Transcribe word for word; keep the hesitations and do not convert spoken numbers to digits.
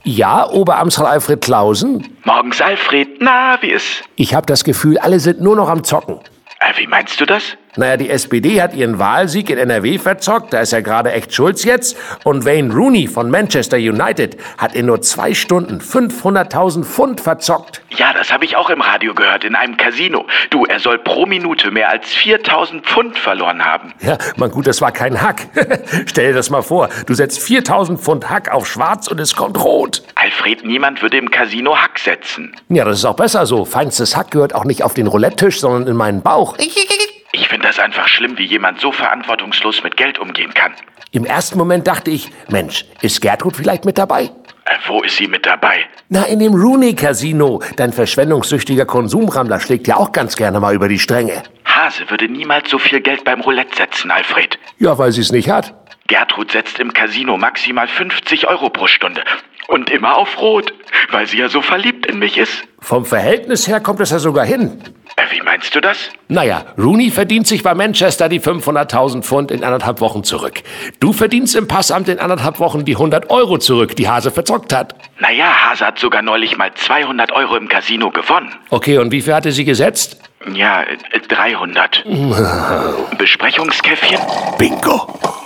Ja, Oberamtsrat Alfred Klausen? Morgens, Alfred. Na, wie ist? Ich habe das Gefühl, alle sind nur noch am Zocken. Äh, wie meinst du das? Naja, die S P D hat ihren Wahlsieg in N R W verzockt, da ist ja gerade echt Schulz jetzt. Und Wayne Rooney von Manchester United hat in nur zwei Stunden fünfhunderttausend Pfund verzockt. Ja, das habe ich auch im Radio gehört, in einem Casino. Du, er soll pro Minute mehr als viertausend Pfund verloren haben. Ja, man gut, das war kein Hack. Stell dir das mal vor, du setzt viertausend Pfund Hack auf schwarz und es kommt rot. Alfred, niemand würde im Casino Hack setzen. Ja, das ist auch besser so. Feinstes Hack gehört auch nicht auf den Roulette-Tisch, sondern in meinen Bauch. Ich finde das einfach schlimm, wie jemand so verantwortungslos mit Geld umgehen kann. Im ersten Moment dachte ich, Mensch, ist Gertrud vielleicht mit dabei? Äh, wo ist sie mit dabei? Na, in dem Rooney-Casino. Dein verschwendungssüchtiger Konsumrammler schlägt ja auch ganz gerne mal über die Stränge. Hase würde niemals so viel Geld beim Roulette setzen, Alfred. Ja, weil sie es nicht hat. Gertrud setzt im Casino maximal fünfzig Euro pro Stunde. Und immer auf Rot, weil sie ja so verliebt in mich ist. Vom Verhältnis her kommt es ja sogar hin. Äh, wie meinst du das? Naja, Rooney verdient sich bei Manchester die fünfhunderttausend Pfund in anderthalb Wochen zurück. Du verdienst im Passamt in anderthalb Wochen die hundert Euro zurück, die Hase verzockt hat. Naja, Hase hat sogar neulich mal zweihundert Euro im Casino gewonnen. Okay, und wie viel hatte sie gesetzt? Ja, äh, dreihundert. Besprechungskäffchen? Bingo.